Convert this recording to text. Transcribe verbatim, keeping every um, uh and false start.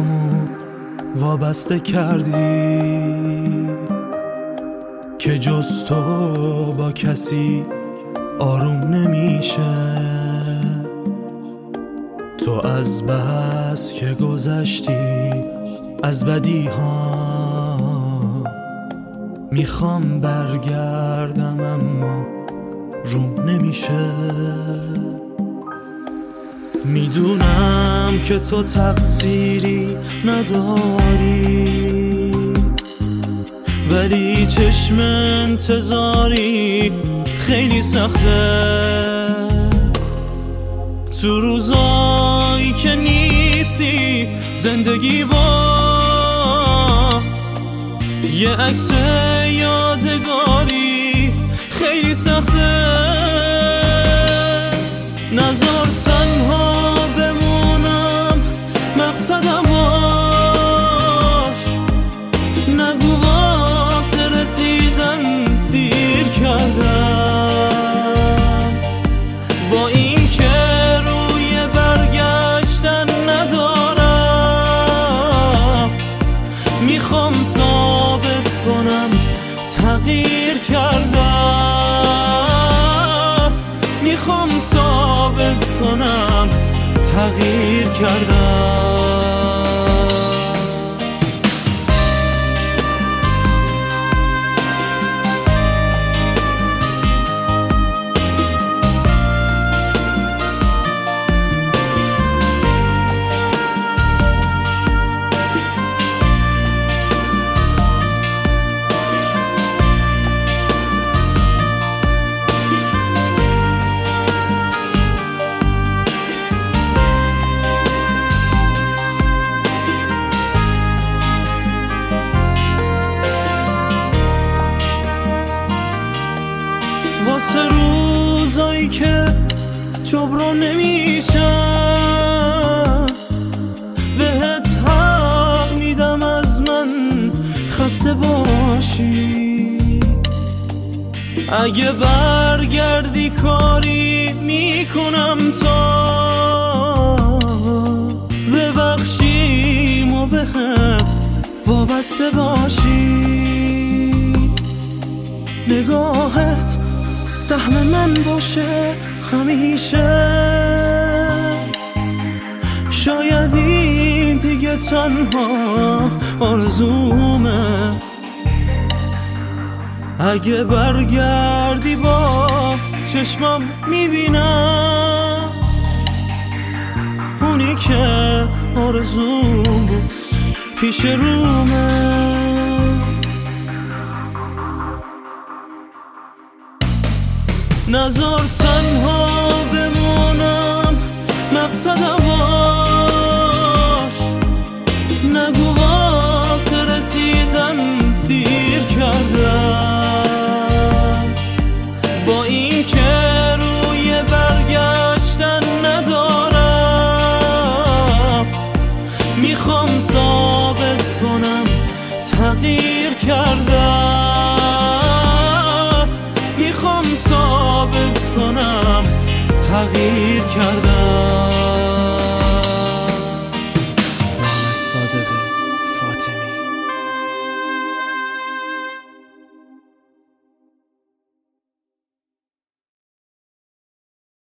دلمو وابسته کردی که جز تو با کسی آروم نمیشه. تو از بس که گذشتی از بدی ها، میخوام برگردم اما روم نمیشه. میدونم که تو تقصیری نداری، ولی چشم انتظاری خیلی سخته. تو روزایی که نیستی زندگی با یه عکس یادگاری خیلی سخته. نذار تنها بمونم مقصدم باش، نگو واسه رسیدن دیر کردم. با این که روی برگشتن ندارم، میخوام ثابت کنم تغییر کردم. میخوام ثابت کنم تغییر کردم. واسه روزایی که جبران نمیشن، بهت حق میدم از من خسته باشی. اگه برگردی کاری میکنم تا ببخشیم و به هم وابسته باشی. نگاهت سهم من باشه همیشه، شاید این دیگه تنها آرزومه. اگه برگردی با چشمم میبینم اونی که آرزوم بود پیش رومه. نذار تنها بمونم مقصدم باش، نگو واسه رسیدن دیر کردم. با این که روی برگشتن ندارم، میخوام ثابت کنم تغییر کردم.